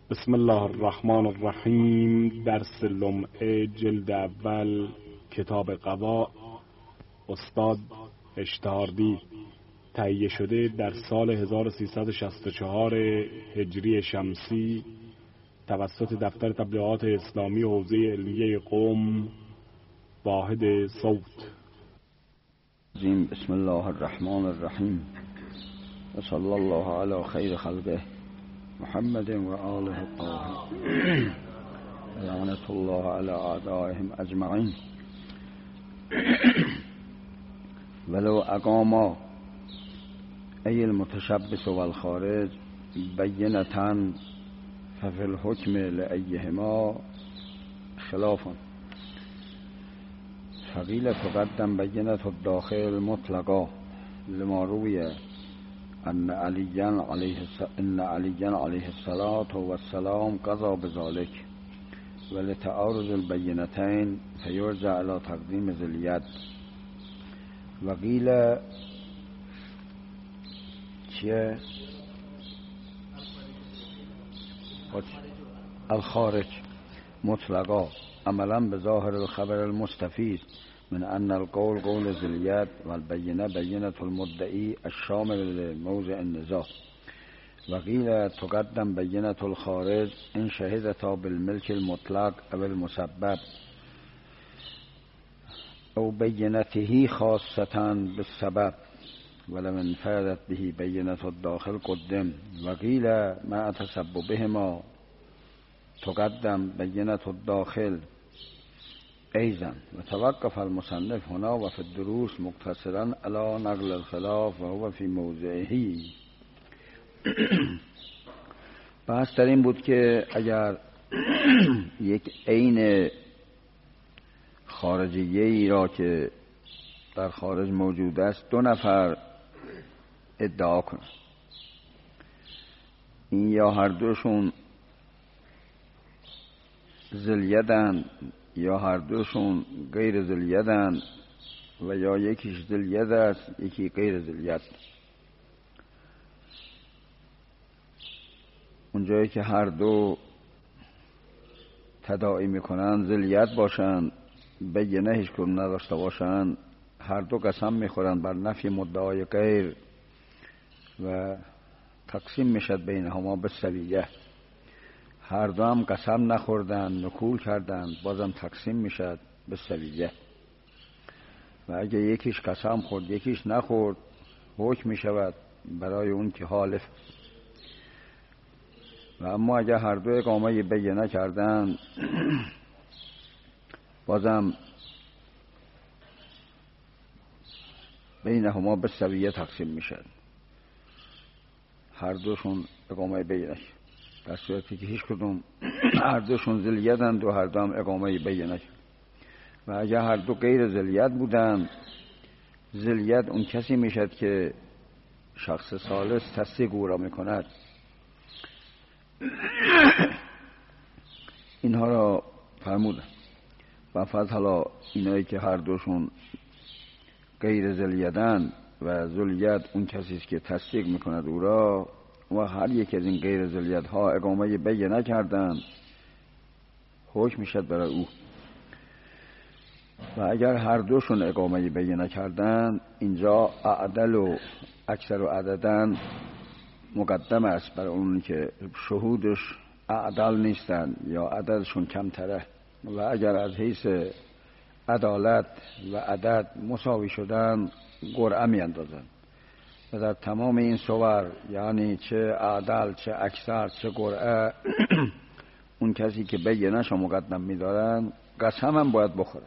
بسم الله الرحمن الرحیم. درس لمعه جلد اول کتاب قضا، استاد اشتهاردی، تهیه شده در سال 1364 هجری شمسی توسط دفتر تبلیغات اسلامی حوزه علمیه قم، واحد صوت. بسم الله الرحمن الرحیم و صلی الله علی خیر خلقه محمد و آله الطاهرین لعنت الله علی اعدائهم اجمعین. ولو اقاما ای المتشبث والخارج بینة ففي الحکم لأیهما خلاف. فقیل تقدم بینة الداخل مطلقا لما روی ان علی علیه الصلاة والسلام قضا بذلك ولتعارض البینتین فیرجع الى تقدیم ذی الید. وقیل چیه؟ الخارج مطلقا عملا بظاهر الخبر المستفید من ان القول قول ذی الید والبینه بینة المدعی الشامل لموضع النزاع. وقیل تقدم بینة الخارج ان شهدتا بالملك المطلق او المسبب او بینته خاصة بالسبب ولم انفردت به بینة الداخل قدم. وقیل مع تسببهما تقدم بینة الداخل ایضا. و توقف المصنف هنا و فی الدروس مقتصرا علی نقل الخلاف و هو فی موضعه. بحث در این بود که اگر یک عین خارجیه‌ای را که در خارج موجود است دو نفر ادعا کنند، این یا هر دوشون ذی الیدن یا هر دوشون غیر ذی الیدن و یا یکیش ذی الید است یکی غیر ذی الید. اونجایی که هر دو تداعی میکنن ذی الید باشن، بینه هیچ کدوم نداشته باشن، هر دو قسم میخورن بر نفی مدعای غیر و تقسیم میشد بینهما بالسویه. هر دو هم قسم نخوردن، نکول کردن، بازم تقسیم میشد بالسویه. و اگه یکیش قسم خورد یکیش نخورد حکم میشود برای اون که حالف. و اما اگه هر دو اقامه بینه کردن بازم بینهما بالسویه تقسیم میشد، هر دوشون اقامه بینه، در صورتی که هیچ کدوم هر دوشون ذی الیدند و هر دو هم اقامه بینه. و اگر هر دو غیر ذی الید بودند، ذی الید اون کسی میشد که شخص ثالث تصدیق او را میکند. اینها را فرمودن. و فضل حالا اینایی که هر دوشون غیر ذی الیدند و ذی الید اون کسی است که تصدیق میکند او را، و هر یک از این غیر ذی الیدها اقامه بینه کردند حکم میشد برای او. و اگر هر دوشون اقامه بینه کردند، اینجا اعدل و اکثر و عددن مقدم است برای اون که شهودش اعدل نیستند یا عددشون کمتره. و اگر از حیث عدالت و عدد مساوی شدن قرعه می اندازن. و در تمام این صور یعنی چه عدل چه اکثر چه قرعه اون کسی که بینه‌شو مقدم می دارن قسم هم باید بخوره.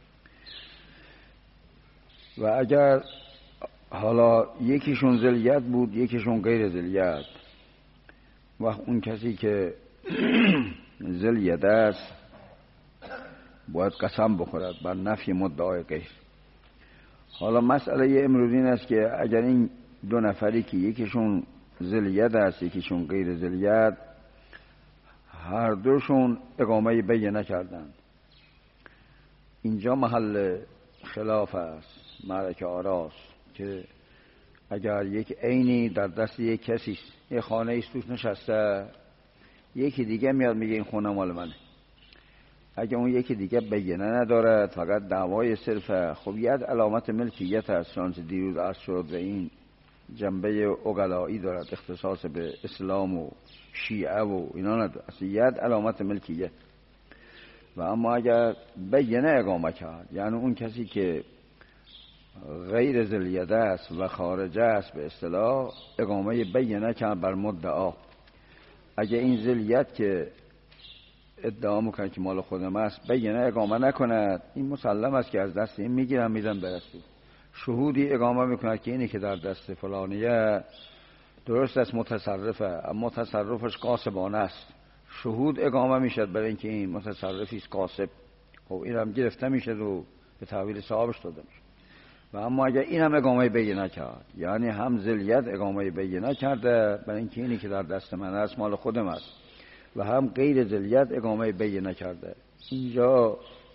و اگر حالا یکیشون ذی الید بود یکیشون غیر ذی الید، و اون کسی که ذی الید است باید قسم بخورد بر نفی مدعای غیر. حالا مسئله امروز این است که اگر این دو نفری که یکیشون ذی الید است یکیشون غیر ذی الید هر دوشون اقامه بینه کردند، اینجا محل خلاف است، معرکه آراست که اگر یک عینی در دست یک کسی، یک خانه ایست توش نشسته، یکی دیگه میاد میگه این خونه مال منه. اگه اون یکی دیگه بینه ندارد، فقط دعوای صرفه، خب ید علامت ملکیت هست، چنانچه دیروز عرض شد و این جنبه عقلایی دارد، اختصاص به اسلام و شیعه و اینا ندارد، اصلا ید علامت ملکیت. و اما اگر بینه اقامه کرد، یعنی اون کسی که غیر ذلیت است و خارجه است به اصطلاح، اقامه بینه کرد بر مدعا. اگه این ذلیت که ادعا میکنه که مال خودم است بینه اقامه نکند، این مسلم است که از دست این میگیرم میدم برسید. شهودی اقامه میکنه که اینی که در دست فلانیه درست است متصرفه، اما تصرفش قاسبانه است، شهود اقامه میشد برای اینکه این متصرفی است قاسب، خب این هم گرفته میشه و به تحویل صاحبش داده میشه. و اما اگر این هم اقامه بینه کرد، یعنی هم ذلیت اقامه بینه کرده برای اینکه اینی که در دست من است مال خودم است، و هم غیر ذلیت اقامه بینه کرده. اینجا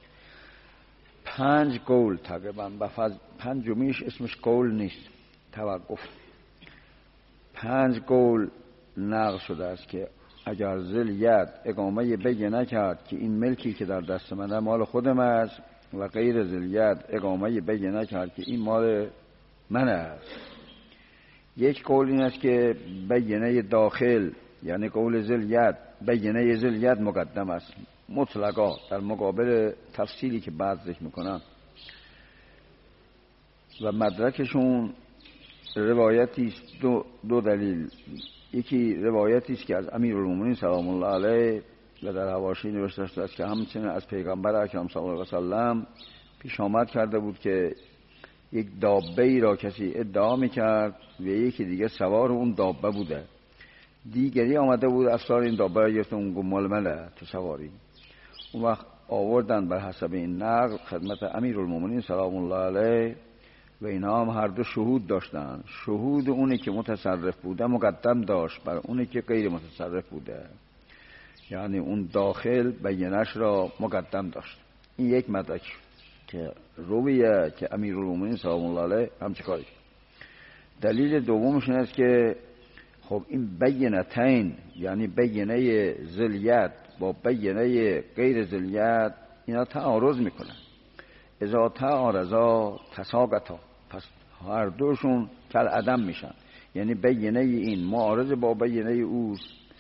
5 قول تقریبا، پنجمیش اسمش قول نیست، توقف. 5 قول نقل شده است که اگر ذلیت اقامه بینه کرد که این ملکی که در دست من مال خودم است، و غیر ذلیت اقامه بینه کرد که این مال من است. یک قول این است که بینه داخل، یعنی قول ذلیت، بینه ذلیت مقدم است مطلقا، در مقابل تفصیلی که بعد ذکر میکنم. و مدرکشون روایتی است، دو دلیل. یکی روایتی است که از امیرالمومنین سلام الله علیه و در حواشی نوشته است که همچنین از پیغمبر اکرم صلی الله علیه و سلم پیش آمد کرده بود که یک دابه‌ای را کسی ادعا میکرد و یکی دیگه سوار اون دابه بوده. دیگری آمده بود افسار این دابه را گرفته، اون گفت مال منه تو سواری. اون وقت آوردن بر حسب این نقل خدمت امیرالمومنین سلام الله علیه و اینا هم هر دو شهود داشتن. شهود اونی که متصرف بوده مقدم داشت بر اونی که غیر متصرف بوده، یعنی اون داخل بینش را مقدم داشت. این یک مدرک که رویه که امیرالمومنین سلام الله علیه همچه کاری. دلیل دومش این است که خب این بینتین، یعنی بینه ذلیت با بینه غیر ذلیت، اینا تعارض میکنن. اذا تعارضا تساقطا، پس هر دوشون کل عدم میشن، یعنی بینه این معارض با بینه او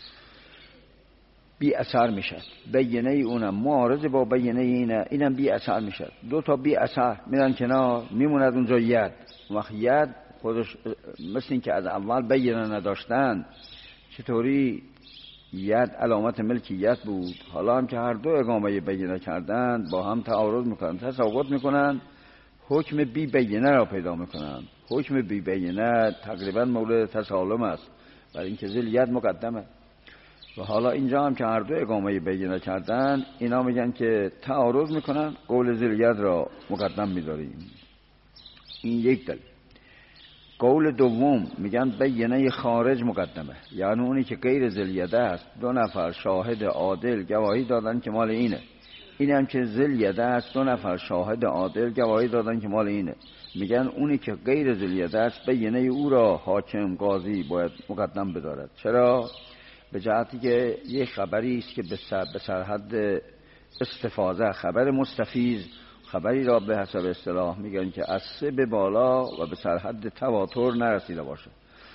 بی اثر میشه، بینه اونم معارض با بینه اینم بی اثر میشه. دو تا بی اثر میرن کنار، میموند اونجا ید. وقت ید خودش مثل این که از اول بینه نداشتن، چطوری ید علامت ملکیت بود، حالا هم که هر دو اقامه بینه کردن با هم تعارض میکنن، تساقط میکنن، حکم بی بینه را پیدا میکنن. حکم بی بینه تقریبا مورد تسالم است، برای اینکه ذلیت مقدمه. و حالا اینجا هم که هر دو اقامه بینه کردن، اینا میگن که تعارض میکنن، قول ذلیت را مقدم میداریم. این یک دلیل. قول دوم میگن بینه خارج مقدمه، یعنی اونی که غیر ذلیت است 2 نفر شاهد عادل گواهی دادن که مال اینه، این هم که ذلیت است 2 نفر شاهد عادل گواهی دادن که مال اینه. میگن اونی که غیر ذلیت است بینه او را حاکم قاضی باید مقدم بدارد. چرا؟ به جهتی که یک خبری است که به سرحد استفاضه، خبر مستفیض، خبری را به حسب اصطلاح میگن که از 3 به بالا و به سرحد تواتر نرسیده باشه.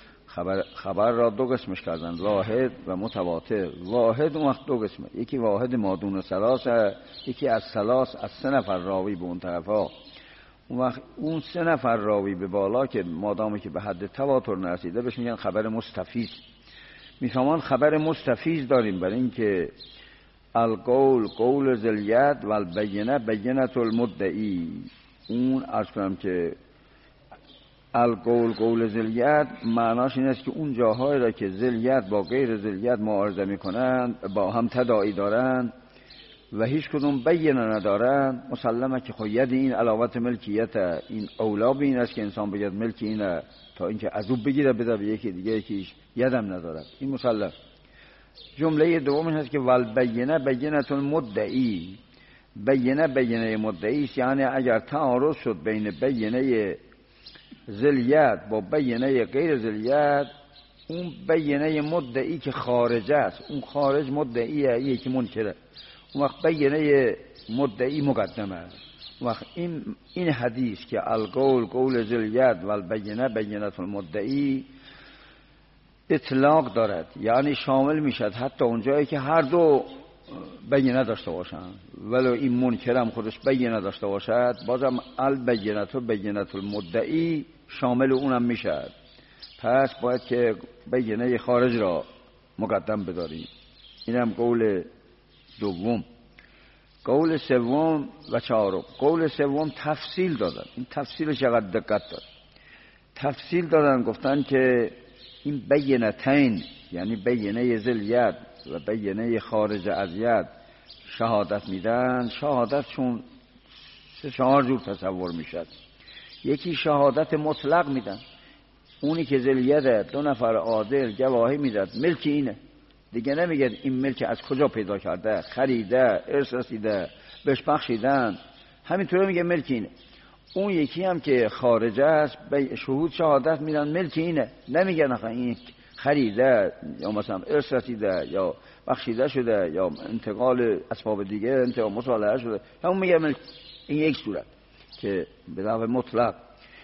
خبر را 2 قسمش کردن، واحد و متواتر. واحد اون وقت 2 قسمه، یکی واحد مادون ثلاثه، یکی از ثلاث، از 3 نفر راوی به اون طرفا. اون وقت اون 3 نفر راوی به بالا که مادامی که به حد تواتر نرسیده بهش میگن خبر مستفیض. میفهمان خبر مستفیض داریم برای اینکه القول قول ذلیت و البینه بینت المدعی. اون عرض کنم که القول قول ذلیت معناش این است که اون جاهایی را که ذلیت با غیر ذلیت معارضه میکنند، با هم تداعی دارند و هیچ کدوم بینه ندارند، مسلمه که خود این علامت ملکیت، این اولا به این است که انسان بگید ملکی اینه تا اینکه از او بگیره بده به یکی دیگه، یکیش یدم ندارد. این مسلم. جمله دوم این است که والبینه بینت المدعی. بینه مدعی است، یعنی اگر تعارض شد بین بینه ذلیت با بینه غیر ذلیت، اون بینه مدعی که خارج است، اون خارج مدعیه، یکی منکره، اون وقت بینه مدعی مقدمه است. اون وقت این حدیث که القول قول ذی الید و البینه بینه المدعی اطلاق دارد، یعنی شامل میشد حتی اونجایی که هر دو بینه داشته باشن، ولو این منکرم خودش بینه داشته باشد، بازم البینه و بینه المدعی شامل اونم میشد. پس باید که بینه خارج را مقدم بداریم. اینم قول دوم. قول سوم و چهارم. قول سوم تفصیل دادن. این تفصیلش چقدر دقت داد. تفصیل دادن، گفتن که این بینتین، یعنی بینه ذی الید و بینه خارج از ید شهادت میدن. شهادت چون 3-4 جور تصور میشد. یکی شهادت مطلق میدن، اونی که ذی الید 2 نفر عادل گواهی میداد ملک اینه، دیگه نمیگه این ملک از کجا پیدا کرده، خریده، ارث رسیده، بهش بخشیدن، همینطوره میگه ملک اینه. اون یکی هم که خارج است شهود شهادت میدن ملک اینه، نمیگه نخ این خریده یا مثلا ارث رسیده یا بخشیده شده یا انتقال اسباب دیگه انتقال مصالحه شده، همون میگه ملک. این یک صورت که به طور مطلق.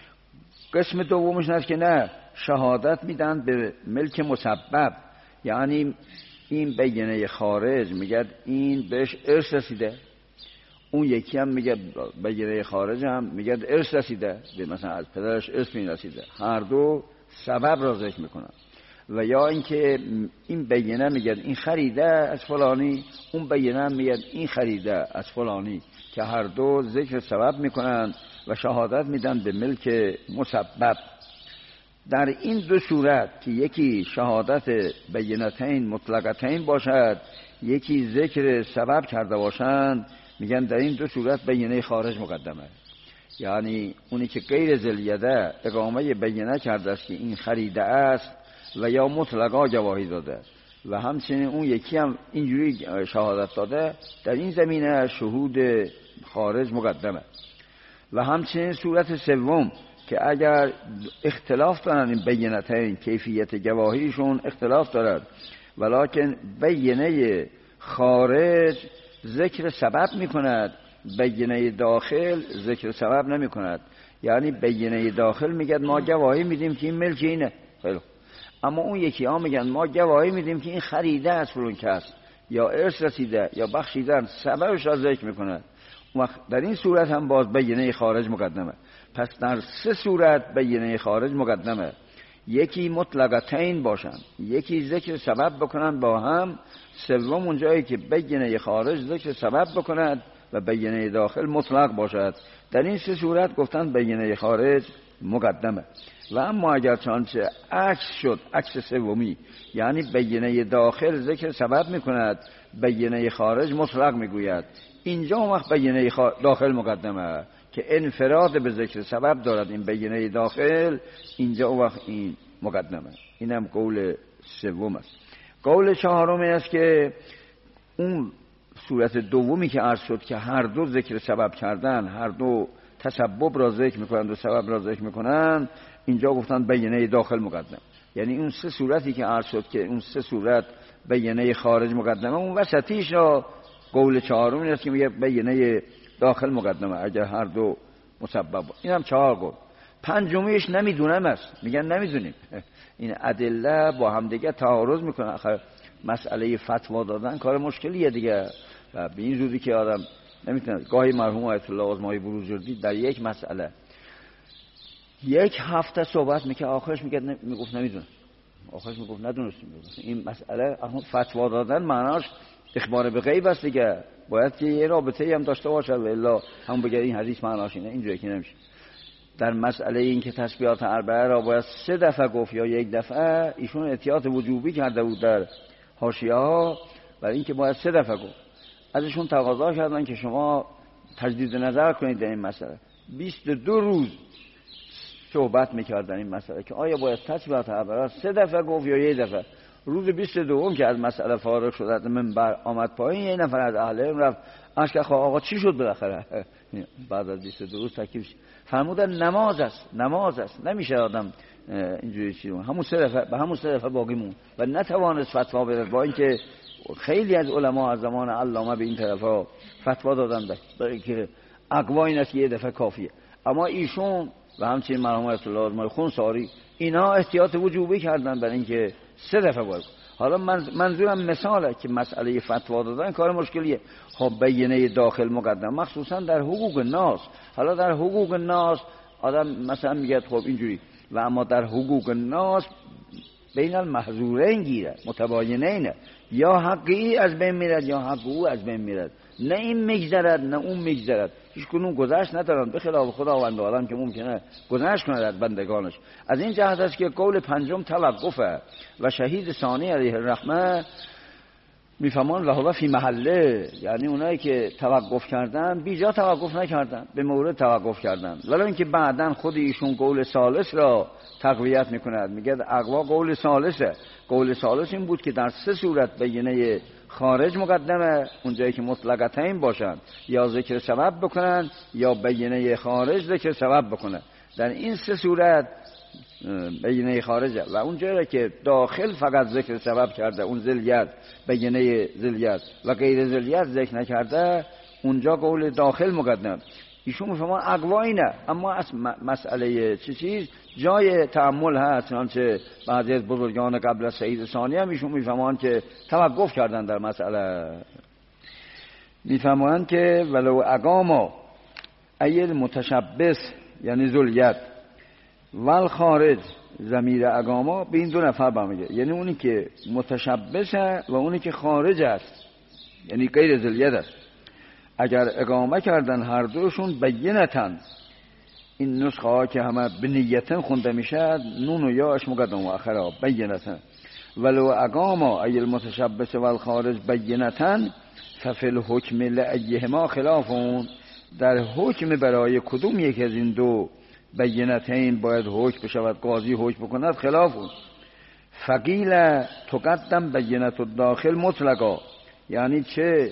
قسم دومش هست که نه، شهادت میدن به ملک مسبب، یعنی این بینه خارج میگه این بهش ارث رسیده، اون یکی هم میگه بینه خارج هم میگه ارث رسیده، مثلا از پدرش ارث میرسیده، هر دو سبب را ذکر میکنن. و یا اینکه این بینه میگه این خریده از فلانی، اون بینه هم میگه این خریده از فلانی، که هر دو ذکر سبب میکنن و شهادت میدن به ملک مسبب. در این دو صورت که یکی شهادت بینتین مطلقتین باشد، یکی ذکر سبب کرده باشند، میگن در این دو صورت بینه خارج مقدمه. یعنی اونی که غیر ذی الید اقامه بینه کرده است که این خریده است و یا مطلقا گواهی داده و همچنین اون یکی هم اینجوری شهادت داده، در این زمینه شهود خارج مقدمه. و همچنین صورت سوم که اگر اختلاف دارن این بینتین، کیفیت گواهیشون اختلاف دارد، ولکن بینه خارج ذکر سبب میکند، بینه داخل ذکر سبب نمیکند. یعنی بینه داخل میگه ما گواهی میدیم که این ملک اینه، خیلی، اما اون یکی ها میگن ما گواهی میدیم که این خریده از فلان کس یا ارث رسیده یا بخشیدن، سببش را ذکر میکند. در این صورت هم باز بینه خارج مقدمه. پس در 3 صورت بینه خارج مقدمه. یکی مطلقتین باشن، یکی ذکر سبب بکنن با هم، سوم اونجایی که بینه خارج ذکر سبب بکند و بینه داخل مطلق باشد. در این 3 صورت گفتن بینه خارج مقدمه. و اما اگر چنانچه عکس شد، عکس سومی، یعنی بینه داخل ذکر سبب میکند، بینه خارج مطلق میگوید، اینجا اون وقت بینه داخل مقدمه که انفراد به ذکر سبب دارد. این بینه داخل اینجا اون وقت این مقدمه. اینم قول سوم است. قول چهارم است که اون صورت دومی که عرض شد که هر دو ذکر سبب کردن، هر دو تسبب را ذکر میکنند و سبب را ذکر میکنند، اینجا گفتن بینه داخل مقدم. یعنی اون 3 صورتی که عرض شد که اون 3 صورت بینه خارج مقدمه، اون وسطیش را قول چهارم این است که میگه بینه داخل مقدمه اگر هر دو مسبب. اینم 4 قول. پنجمیش نمیدونم است، میگن نمیدونیم. این ادله با هم دیگه تعارض میکنه. آخر مسئله فتوا دادن کار مشکلیه دیگه، و به این زودی که آدم نمیتونه. گاهی مرحوم آیت الله آزمایی بروجردی در یک مسئله 1 هفته صحبت میکنه، آخرش میگفت نمیدونم، آخرش میگفت ندونستیم. این مسئله فتوا دادن معناش اخبار به غیب است دیگه، باید که یه رابطه‌ای هم داشته باشه، و الا هم بگه این حدیث معناش اینه، اینجوری که نمیشه. در مسئله این که تسبیحات اربعه را باید 3 دفعه گفت یا 1 دفعه، ایشون احتیاط وجوبی کرده بود در حاشیه ها، برای اینکه باید 3 دفعه گفت. ازشون تقاضا کردن که شما تجدید نظر کنید در این مسئله. 22 روز صحبت میکردن این مسئله که آیا باید تسبیحات اربعه 3 دفعه گفت یا 1 دفعه. روز 22 که از مسئله فارغ شد، از منبر آمد پایین، یه نفر از اهل علم رفت اشکا آقا چی شد بالاخره؟ بعد از 22 روز تکلیف فرمودن نماز است، نمیشه آدم اینجوری چیز همون سه دفعه به همون سه دفعه باقی مون و نتوانست فتوا بده، با اینکه خیلی از علما از زمان علامه به این طرفا فتوا دادن برای که اقوا این است که یه دفعه کافیه، اما ایشون و همچنین مرحوم آیت الله آزمایی خونساری اینا احتیاط وجوبی کردن برای اینکه سه دفعه باید. حالا منظورم مثاله که مسئله فتوا دادن کار مشکلیه. خب بینه داخل مقدم مخصوصا در حقوق الناس. حالا در حقوق الناس آدم مثلا میگه خب اینجوری، و اما در حقوق الناس بین المحظورین گیره، متباینینه، یا حقی از بین میرد یا حق او از بین میرد، نه این میگذرد نه اون میگذرد، هیچ کنون گذشت ندارن، به خلاف خداوند عالم که ممکنه گذشت کند از بندگانش. از این جهت است که قول پنجم توقفه و شهید ثانی علیه الرحمه میفهمان و هو فی محله، یعنی اونایی که توقف کردن بیجا توقف نکردن، به مورد توقف کردن، ولی اینکه بعدن خود ایشون قول ثالث را تقویت میکند، میگه اقوا قول ثالثه. قول ثالث این بود که در سه صورت بینه خارج مقدمه، اونجایی که مطلقتین باشن یا ذکر سبب بکنن یا بینه خارج ذکر سبب بکنن. در این سه صورت بینه خارجه و اونجایی که داخل فقط ذکر سبب کرده، اون ذلیت بینه ذلیت و غیر ذلیت ذکر نکرده، اونجا قول داخل مقدم. ایشون میفهمان اقوا اینه، اما از مسئله چیز جای تأمل هست، چنانچه بعضی از بزرگان قبل از سعید ثانی هم ایشون میفهمان که توقف کردن در مسئله. میفهمان که ولو اقاما ایل متشبس یعنی ذلیت ول خارج ضمیر اقاما به این دو نفر برمیگه، یعنی اونی که متشبسه و اونی که خارج است یعنی غیر ذلیت است. اگر اقامه کردن هر دوشون بینتن، این نسخه ها که همه بنیتن خونده میشه نون و یاش مقدم و آخره بینتن، ولو اقاما ای المتشبس و الخارج بینتن ففی الحکم لایهما خلافون، در حکم برای کدوم یک از این دو بینتین باید حکم بشود، قاضی حکم بکند، خلافون. فقیل تقدم بینت الداخل مطلقا، یعنی چه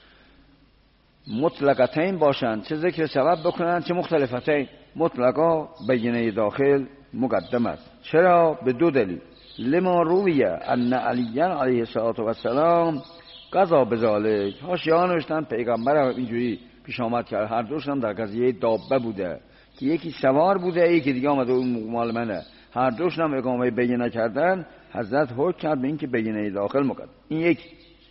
مطلقتین باشند چه ذکر سبب بکنند چه مختلفتین، مطلقا بینه داخل مقدم است. چرا؟ به دو دلیل. لما رویه ان علی علیه السلام قضا بذالک، حاشیه نوشتن پیغمبر اینجوری پیش آمد کرد، هر دوشون در قضیه دابه بوده که یکی سوار بوده یکی دیگه آمده اون مال منه، هر دوشون هم اقامه بینه کردن، حضرت حکم کرد به این که بینه داخل مقدم. این یک.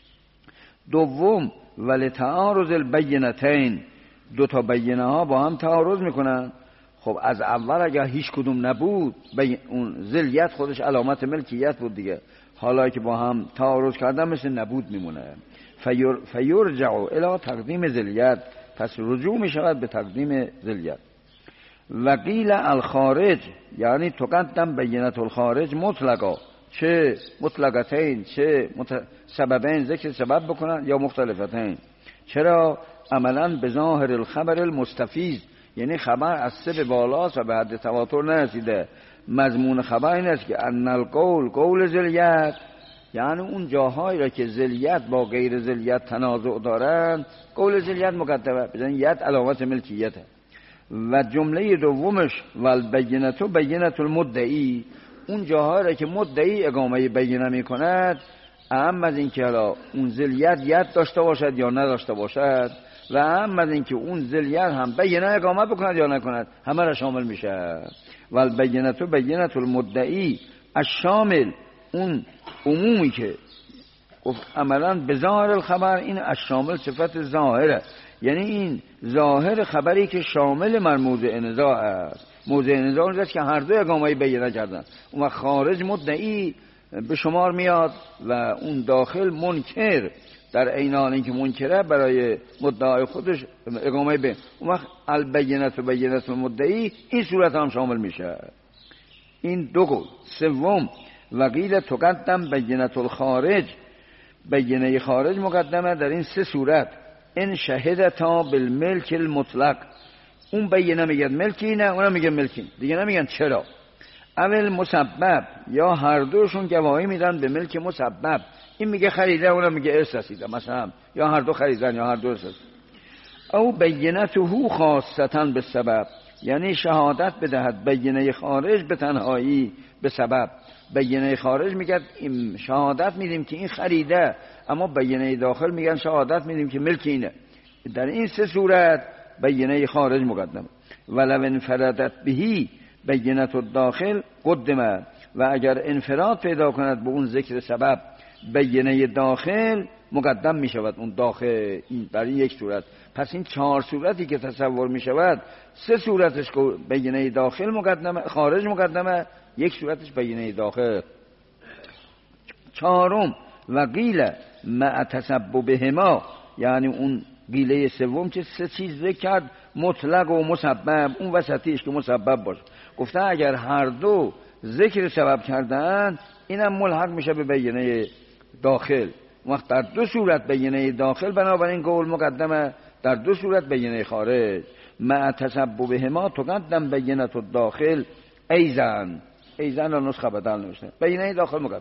دوم ولی تعارض البینتین، دو تا بینه ها با هم تعارض میکنن. خب از اول اگر هیچ کدوم نبود اون ذلیت خودش علامت ملکیت بود دیگه، حالا که با هم تعارض کردن مثل نبود میمونه. فیرجع الی تقدیم ذلیت، پس رجوع میشود به تقدیم ذلیت. و قیل الخارج یعنی تقدم بینت الخارج مطلقا، چه مطلقتین چه سببین ذکر سبب بکنن یا مختلفتین. چرا؟ عملا به ظاهر الخبر المستفیض، یعنی خبر از سه به بالاست و به حد تواتر نرسیده. مضمون خبر این است که ان القول قول ذلیت، یعنی اون جاهایی را که ذلیت با غیر ذلیت تنازع دارند قول ذلیت مقدمه، بزن ید علامت ملکیته. و جمله دومش والبینت بینت المدعی، اون جاهایی را که مدعی اقامه بینه می کند، اهم از این که حالا اون ذلیت ید داشته باشد یا نداشته باشد، و اهم از این که اون ذلیت هم بینه اقامه بکند یا نکند، همه را شامل میشه. والبینت بینت المدعی الشامل، اون عمومی که عملا به ظاهر الخبر، این الشامل صفت ظاهره، یعنی این ظاهر خبری که شامل موضع نزاع است. موضع نزاع است که هر دو اقامه بینه کردن، اون خارج مدعی به شمار میاد و اون داخل منکر، در عین حال اینکه منکره برای مدعای خودش اقامه بین، اون وقت البینت و بینت المدعی این صورت هم شامل میشه. این دو قول. سوم وقیل تقدم بینت الخارج، بینه خارج مقدمه در این سه صورت. ان شهدتا بالملک المطلق، اون بینه میگه ملکی، نه اونم میگه ملکی، دیگه نمیگن چرا. اول مسبب، یا هر دوشون گواهی میدن به ملک مسبب، این میگه خریده اونم میگه ارث رسیده مثلا، یا هر دو خریدن یا هر دو ارث. او بینته خاصتا به سبب، یعنی شهادت بدهد بینه خارج به تنهایی به سبب. بینه خارج میگه شهادت میدیم که این خریده، اما بینه داخل میگن شهادت میدیم که ملک اینه. در این سه صورت بینه خارج مقدم. ولو انفردت بهی بینه الداخل قدمه، و اگر انفراد پیدا کند به اون ذکر سبب بینه داخل مقدم می شود. اون داخل در این یک صورت. پس این 4 صورتی که تصور می شود 3 صورتش بینه داخل مقدمه، خارج مقدمه، 1 صورتش بینه داخل. 4 و قیل مع تسببهما، یعنی اون قیله سوم که 3 چیز ذکر کرد، مطلق و مسبب، اون وسطیش که مسبب باشه. گفته اگر هر دو ذکر سبب کردن اینم ملحق میشه به بینه داخل. وقت در 2 صورت بینه داخل بنابراین قول مقدمه، در 2 صورت بینه خارج. مع تسببهما تقدم بینه الداخل ایزن را نسخه بدل نوشته، بینه داخل مقدم.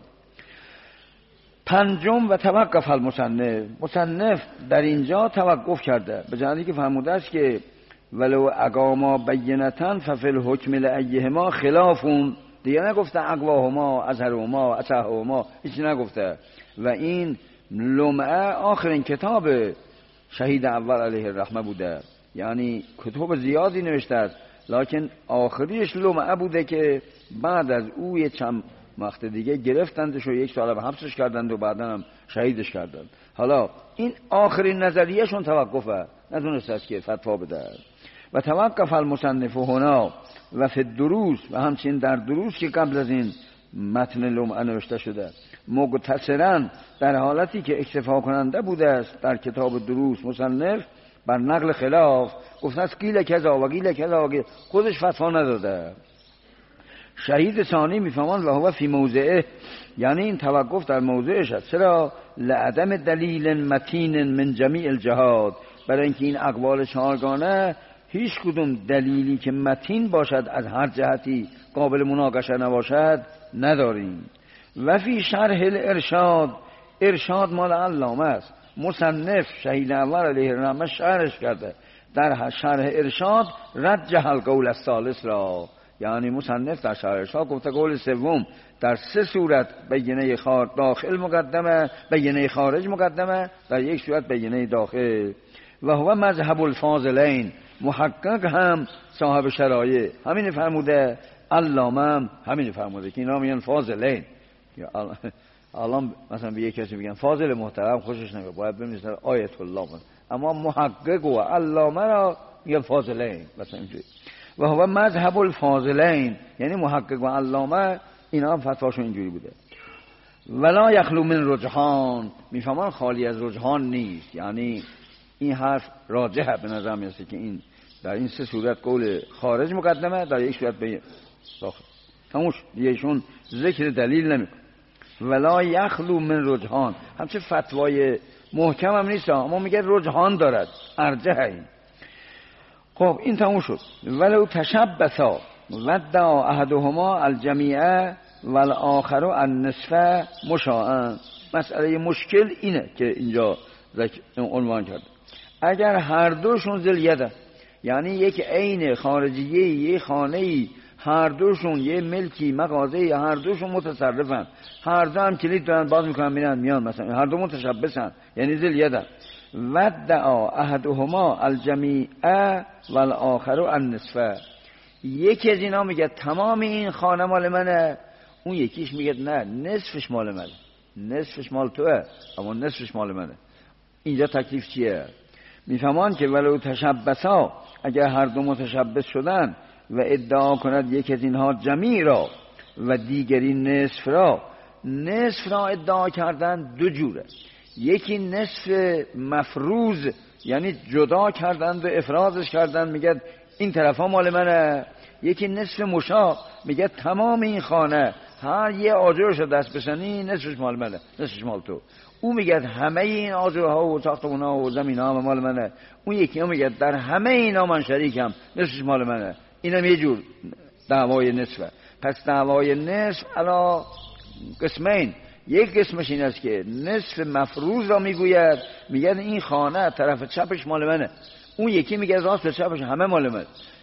5 و توقف مصنف در اینجا توقف کرده، به جای اینکه فرموده است که ولو اقاما بینتن ففی الحکم لایهما خلافون، دیگه نگفته اقواهما اظهرهما اصحهما، هیچ نگفته. و این لمعه آخرین کتاب شهید اول علیه الرحمه بوده، یعنی کتب زیادی نوشته است، لکن آخریش لمعه بوده که بعد از او یه چند وقت دیگه گرفتندش و 1 سال به حبسش کردند و بعدا هم شهیدش کردند. حالا این آخرین نظریهشون توقفه، ندونست است که فتوا بده. و توقف المصنف هنا و فی الدروس، و همچنین در دروس که قبل از این متن لمعه نوشته شده، مقتصراً در حالتی که اکتفا کننده بوده است در کتاب دروس مصنف بر نقل خلاف، گفته است قیل کذا و قیل کذا، خودش فتوا نداده. شهید ثانی میفهمان و هو فی موضعه، یعنی این توقف در موضعش است. چرا؟ لعدم دلیل متین من جمیع الجهات، برای اینکه این اقوال 4گانه هیچ کدوم دلیلی که متین باشد از هر جهتی قابل مناقشه نباشد نداریم. و فی شرح الارشاد، ارشاد مال علامه است، مصنف شهید اول علیه الرحمه شرحش کرده. در شرح ارشاد رجح القول الثالث را، یعنی مصنف در شرح ارشاد گفته قول سوم در 3 صورت بینه داخل مقدمه، بینه خارج مقدمه، در 1 صورت بینه داخل. و هو مذهب الفاضلین، محقق هم صاحب شرایع همین فرموده، علامه هم همین فرموده که اینا میگن فاضلین. الان مثلا به یک کسی میگن فاضل محترم خوشش نمیاد، باید ببینید آیت الله، اما محقق و علامه را میگن فاضلین مثلا اینجوری. و هو مذهب الفاضلین، یعنی محقق و علامه اینا هم فتواشون اینجوری بوده. ولا یخلو من رجحان، میفهمان خالی از رجحان نیست، یعنی این حرف راجحه به نظر میاد که این در این 3 صورت قول خارج مقدمه، در 1 صورت به داخل. هموش دیگهشون ذکر دلیل نمیکنه. ولا یخلو من رجحان، همچه فتوای محکم هم نیست، اما میگه رجحان دارد، ارجح این. خب این تموم شد. ولو تشبثا ودعا احدهما الجمیع والآخر النصف مشاء، مسئله مشکل اینه که اینجا عنوان کرده. اگر هر دوشون ذلیته، یعنی یک عین خارجیه، یه خانه‌ای، هر دوشون یه ملکی مغازه‌ای، هر دوشون متصرفن، هر دو هم کلید دارن باز میکنن میرن میان، مثلا هر دو متشبثن یعنی ذلیته. ودعا احدهما الجمیع والآخر النصف، یکی از اینا میگه تمام این خانه مال منه، اون یکیش میگه نه نصفش مال منه، نصفش مال توه اما نصفش مال منه. اینجا تکلیف چیه؟ میفهمان که ولو تشبثا، اگر هر دو متشبث شدن و ادعا کند یک از اینها جمیع را و دیگری نصف را، نصف را ادعا کردن 2 جوره، یکی نصف مفروض یعنی جدا کردن و افرازش کردن میگه این طرف ها مال منه، یکی نصف مشا میگه تمام این خانه هر یه آجرش دست بشنی نصفش مال منه نصفش مال تو. او میگه همه این آجرها و ساختمونا و زمین ها مال منه، اون یکی ها میگه در همه اینا من شریکم نصفش مال منه. اینم یه جور دعوای نصفه. پس دعوای نصف علا قسمین، یک قسمش این است که نصف مفروض را میگوید، میگه این خانه طرف چپش مال منه، اون یکی میگه راست چپش همه مال منه.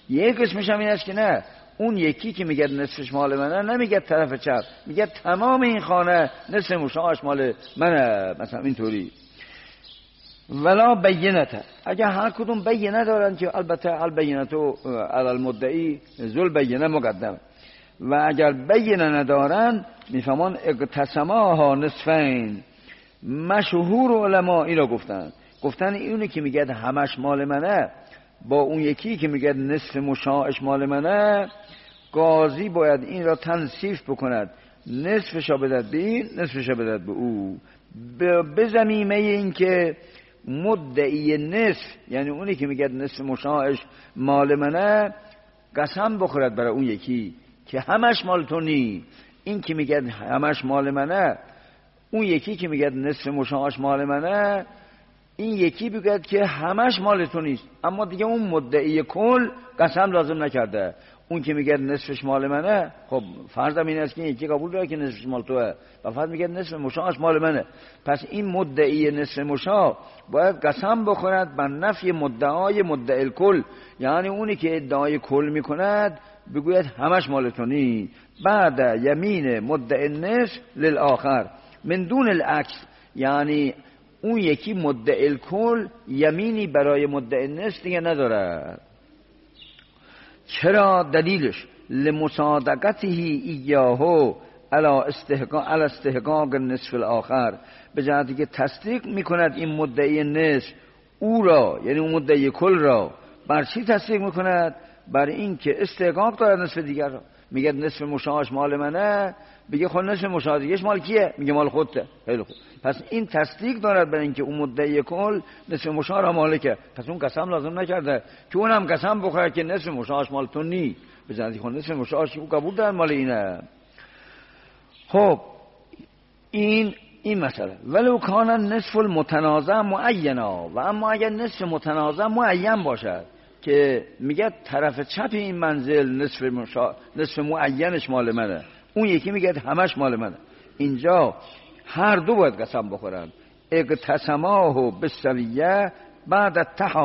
یک قسمش هم این است که نه، اون یکی که میگه نصفش مال منه نمیگه طرف چپ، میگه تمام این خانه نصف مشاعش مال منه، مثلا اینطوری. ولا بینته، اگر هر کدوم بینه دارن که البته البینتو علی المدعی ذل بینه مقدم، و اگر بینه ندارن میفهمان اقتسماها نصفین. مشهور علما این را گفتن اینی که میگه همش مال منه با اون یکی که میگه نصف مشاعش مال منه، قاضی باید این را تنصیف بکند، نصفش را بدهد به این، نصفش را بدهد به او، به ضمیمه این که مدعی نصف، یعنی اونی که میگه نصف مشاعش مال منه، قسم بخورد برای اون یکی که همش مال تو نی. این که میگه همش مال منه، اون یکی که میگه نصف مشاعش مال منه، این یکی بگه که همش مال تو نیست، اما دیگه اون مدعی کل قسم لازم نکرده. اون که میگه نصفش مال منه، خب فرضم این است که یکی قبول داره که نصفش مال توه و فرض میگه نصف مشاعش مال منه، پس این مدعی نصف مشاع باید قسم بخورد بر نفی مدعای مدعی الکل، یعنی اونی که ادعای کل میکند بگوید همش مال تو نی، بعد یمین مدعی نصف للآخر من دون العکس، یعنی اون یکی مدعی الکل یمینی برای مدعی نصف دیگه نداره. چرا؟ دلیلش لمصادقته ایاهو علی استحقاق نصف الاخر، به جهتی که تصدیق میکند این مدعی نصف او را، یعنی اون مدعی کل را، بر چی تصدیق میکند؟ بر این که استحقاق دارد نصف دیگر را. میگه نصف مشاعش مال منه، بگه خود نصف مشاع دیگهش مال کیه؟ میگه مال خودته. خیلی خوب، پس این تصدیق دارد بر این که اون مدعی کل نصف مشاع را مالکه، پس اون قسم لازم نکرده که اونم قسم بخوره که نصف مشاعش مال تو نی، به جهتی خود نصف مشاعش او قبول دارد مال اینه. خب این مسئله. ولو کان نصف المتنازع معینا، و اما اگر نصف متنازع معین باشد که میگه طرف چپ این منزل نصف معینش مال منه، اون یکی میگه همش مال منه، اینجا هر دو باید قسم بخورن. اقتسماه بالسویه بعد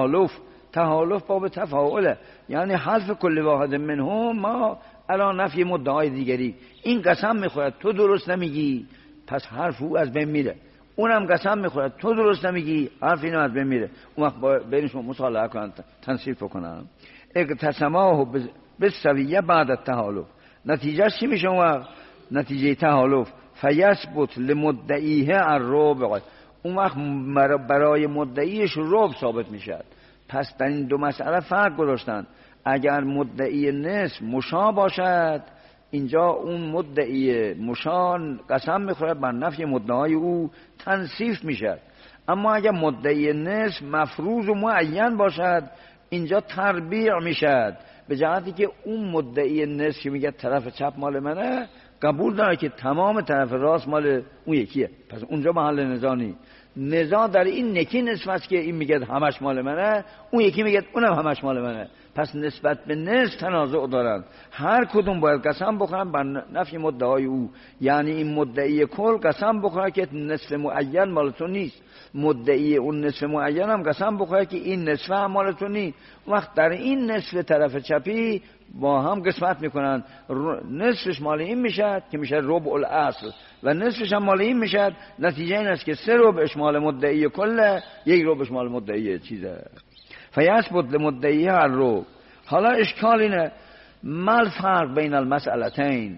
تحالف باب تفاعله، یعنی حلف کل واحد منهم ما علی نفی مدعای دیگری. این قسم میخورد تو درست نمیگی، پس حرف او از بین میره، اونم قسم میخورد تو درست نمیگی، حرف اینم از بین میره. اون وقت بینشون مصالحه کنن، تنصیف بکنن. اقتسماه بالسویه بعد التحالف، نتیجه چی میشه؟ اون وقت نتیجه تحالف فیثبت لمدعیه الربع، اون وقت برای مدعیش ربع ثابت میشه. پس در این دو مسئله فرق گذاشتن. اگر مدعی نصف مشاع باشد، اینجا اون مدعی مشاع قسم میخورد بر نفی مدعای او، تنصیف میشه. اما اگر مدعی نصف مفروض و معین باشد، اینجا تربیع میشد، به جهتی که اون مدعی نصف که میگه طرف چپ مال منه قبول داره که تمام طرف راست مال اون یکیه، پس اونجا محل نزاع نیست. نزاع در این نکی نصف است که این میگه همش مال منه، اون یکی میگه اونم همش مال منه، پس نسبت به نصف تنازع دارن، هر کدوم باید قسم بخورن بر نفی مدعای او. یعنی این مدعی کل قسم بخوره که نصف معین مال تو نیست، مدعی اون نصف معین هم قسم بخوره که این نصف هم مال تو نیست. وقت در این نصف طرف چپی با هم قسمت میکنن، نصفش مال این میشد که میشه ربع الاصل و نصفش هم مال این میشد، نتیجه این است که 3 ربعش مال مدعی کله، 1 ربعش مال مدعی چیزه. فیثبت لمدعیه الربع. حالا اشکال اینه، مال فرق بین المسئلتین،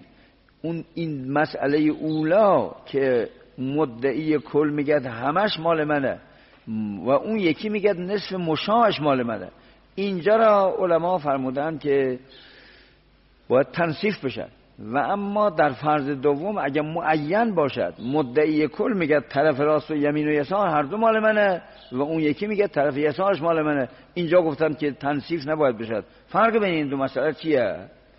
این مسئله اولا که مدعی کل میگه همش مال منه و اون یکی میگه نصف مشاعش مال منه، اینجا را علما فرمودن که باید تنصیف بشه. و اما در فرض دوم اگر معین باشد، مدعی کل میگه طرف راست و یمین و یسار هر دو مال منه و اون یکی میگه طرف یسارش مال منه، اینجا گفتن که تنصیف نباید بشه. فرق بین این دو مسئله چیه؟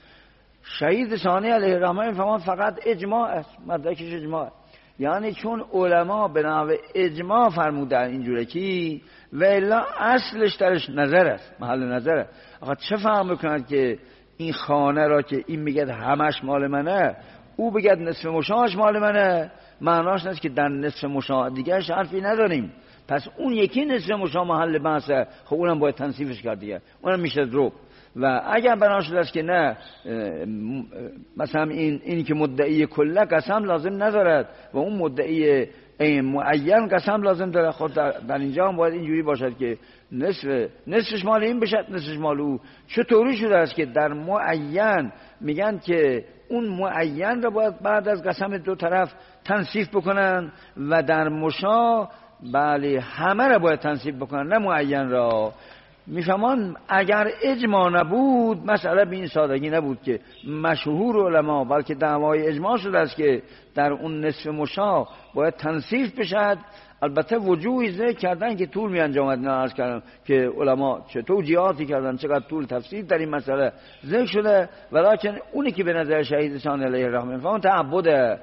شهید ثانی علیه الرحمه فرمان فقط اجماع است، مدرکش اجماع، یعنی چون علما به نحو اجماع فرمودن اینجوره کی و الا اصلش درش نظر است، محل نظره. آخه چه فهم میکنند که این خانه را که این میگه همش مال منه، او بگه نصف مشاعش مال منه، معناش نیست که در نصف مشاع دیگرش حرفی نداریم، پس اون یکی نصف مشاع محل بحثه، خب اونم باید تنصیفش کرد دیگه، اونم میشه ربع. و اگر بنا شده است که نه مثلا این که مدعی کله قسم لازم ندارد و اون مدعی معین قسم لازم داره، خود در اینجا هم باید اینجوری باشد که نصفش مال این بشد نصفش مال او. چطوری شده است که در معین میگن که اون معین را باید بعد از قسم دو طرف تنصیف بکنن و در مشا بله همه را باید تنصیف بکنن نه معین را. میفهمان اگر اجماع نبود مسئله به این سادگی نبود که مشهور علما، بلکه دعوای اجماع شده است که در اون نصف مشا باید تنصیف بشد. البته وجوهی ذکر کردن که طول می انجامد، نه عرض کردم که علما چه توجیهاتی کردن، چقدر طول تفسیر در این مسئله ذکر شده، ولیکن اونی که به نظر شهید ثانی علیه الرحمه فهم تعبده.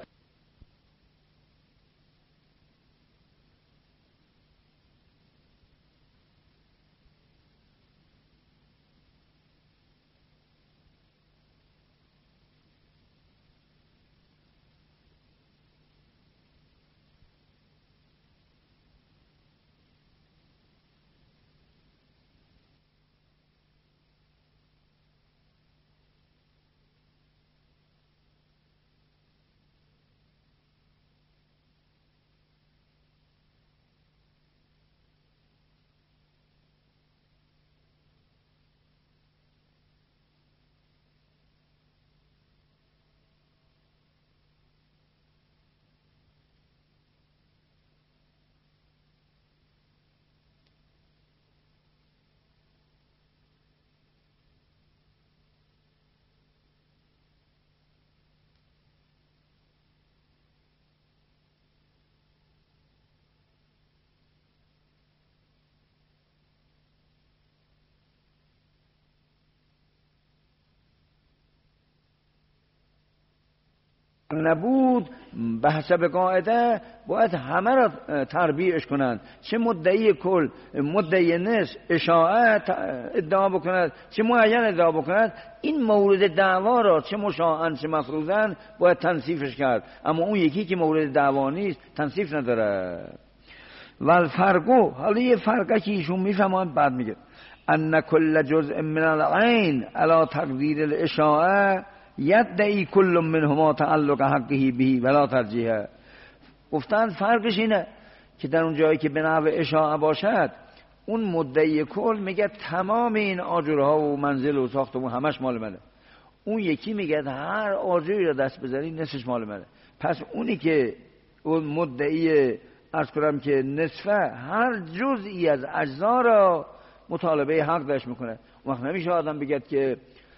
نبود به حسب قاعده باید همه را تربیعش کنند، چه مدعی کل مدعی نصف اشاعه ادعا بکند چه معین ادعا بکند، این مورد دعوا را چه مشاعن چه مفروضن باید تنصیفش کرد. اما اون یکی که مورد دعوا نیست تنصیف نداره. والفرقو، حالا یه فرقه که ایشون میفهمند بعد میگه ان کل جزء من العین علی تقدیر الاشاعه یدعی کل منهما تعلق حقه به ولا ترجیحه. گفتن فرقش اینه که در اون جایی که به نحو اشاعه باشد اون مدعی کل میگه تمام این آجرها و منزل و ساختمون همش مال منه، اون یکی میگه هر آجری را دست بزنی نصفش مال منه. پس اونی که اون مدعی عرض کنم که نصفه هر جزئی از اجزا را مطالبه حق داشت میکنه. وقت نمیشه آدم بگه که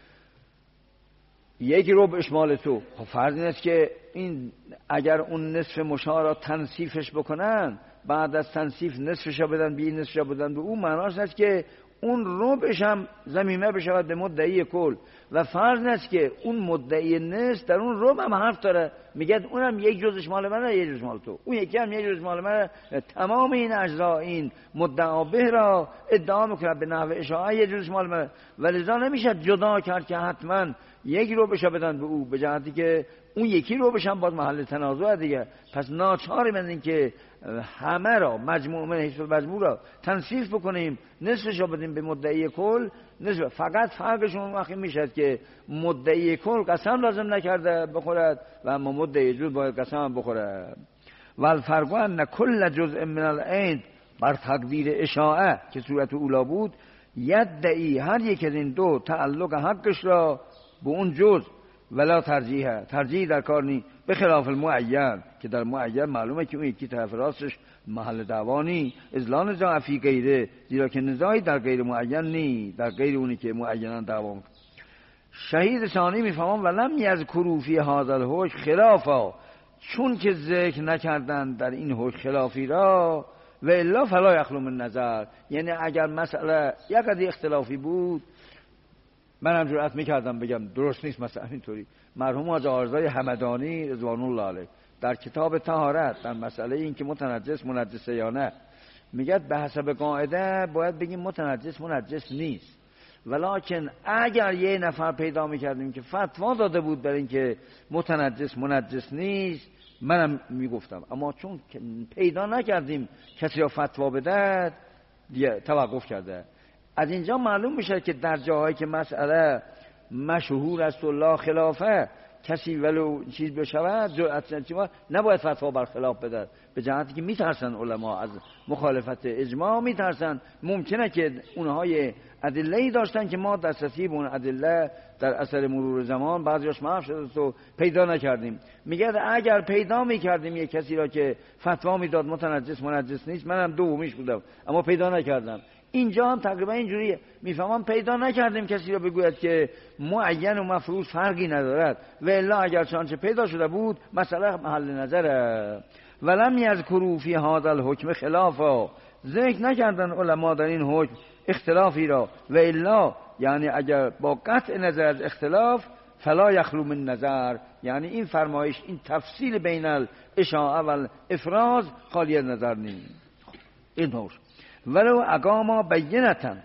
یک ربعش مال تو. خب فرض این است که این اگر اون نصف مشا را تنصیفش بکنن، بعد از تنصیف نصفش را بدن به این نصفش را بدن به اون، معناش است که اون ربعش هم ضمیمه بشود به مدعی کل. و فرض است که اون مدعی نصف در اون ربع هم حرف داره، میگه اونم یک جزش مال منه یک جزش مال تو، اون یکی هم یک جزش مال منه. تمام این اجزا این مدعا به را ادعا میکنه به نحو اشاعه یک جزش مال منه، ولذا نمیشه جدا کرد که حتما یک رو بشه بدن به او، به جهتی که اون یکی رو بشن باز محل تنازع دیگه. پس ناچاری من این که همه را مجموع من حیث مجموع را تنصیف بکنیم، نصفش را بدیم به مدعی کل نصف. فقط فرقشون وقتی میشه که مدعی کل قسم لازم نکرده بخورد و اما مدعی جز باید قسم بخورد. والفرق ان کل جزء من العین بر تقدیر اشاعه که صورت اولا بود، یدعی هر یک از این دو تعلق حقش را به اون جز ولا ترجیح در کار نی، به خلاف المعین که در معین معلومه که اون یکی طرف راستش محل دعوا نی، از لا نزاع فی غیره، زیرا که نزاعی در غیر معین نی، در غیر اونی که معینا دعوا. شهید ثانی میفهمم ولم یذکروا فی هذا الحکم خلافا، چون که ذکر نکردن در این حکم خلافی را، و الا فلا یخلو من نظر. یعنی اگر مسئله یک قضیه اختلافی بود من هم جرأت میکردم بگم درست نیست. مثلا اینطوری مرحوم حاج آرزای همدانی رضوان الله علیه در کتاب طهارت در مسئله این که متنجس منجسه یا نه میگه به حسب قاعده باید بگیم متنجس منجس نیست، ولکن اگر یه نفر پیدا میکردیم که فتوا داده بود در این که متنجس منجس نیست منم میگفتم، اما چون پیدا نکردیم کسی را فتوا بده دیگه توقف کرده. از اینجا معلوم میشه که در جاهایی که مسئله مشهور است و لا خلافه، کسی ولو چیز بشود جرأت نباید فتوا برخلاف بده، به جهتی که میترسن علما از مخالفت اجماع، میترسن ممکنه که اونهای ادله‌ای داشتن که ما دسترسی به اون ادله در اثر مرور زمان بعضیش محو شده و پیدا نکردیم. میگه اگر پیدا میکردیم یک کسی را که فتوا میداد متنجس منجس نیست، منم دومیش بودم اما پیدا نکردم. اینجا هم تقریبا اینجوریه، میفهمم پیدا نکردیم کسی را بگوید که معین و مفروض فرقی ندارد، و الا اگر چنانچه پیدا شده بود مسئله محل نظره. ولم یذکروا فی هذا الحکم خلافا، ذکر نکردن علما در این حکم اختلافی را، و الا یعنی اگر با قطع نظر از اختلاف فلا یخلو من نظر، یعنی این فرمایش، این تفصیل بین الاشاعه و الافراز خالی از نظر نیست. این طور ولو اقاما بینتن،